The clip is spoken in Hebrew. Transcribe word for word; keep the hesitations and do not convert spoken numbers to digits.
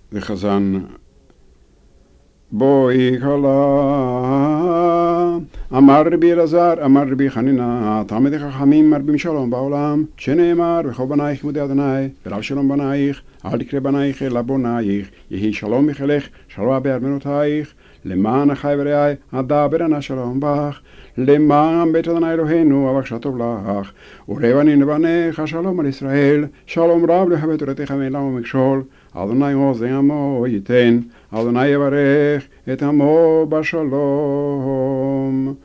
זה חזן. בואי כלה, אמר רבי אלעזר, אמר רבי חנינא, תלמידי חכמים מרבים שלום בעולם, שנאמר, וכל בנייך מודי אדוני, ורב שלום בנייך, אל תקרא בנייך אלא בונייך, יהי שלום מחילך, שלווה בארמנותייך, למען אחי ורעי, אדבר אנא שלום בך, למען בית אדוני אלוהינו, אבקשה טוב לך, ורב אני לבניך, שלום על ישראל, שלום רב לך בתורתך ואין למה מכשול, אדוני עוז עמו ייתן, אדוני יברך את עמו בשלום.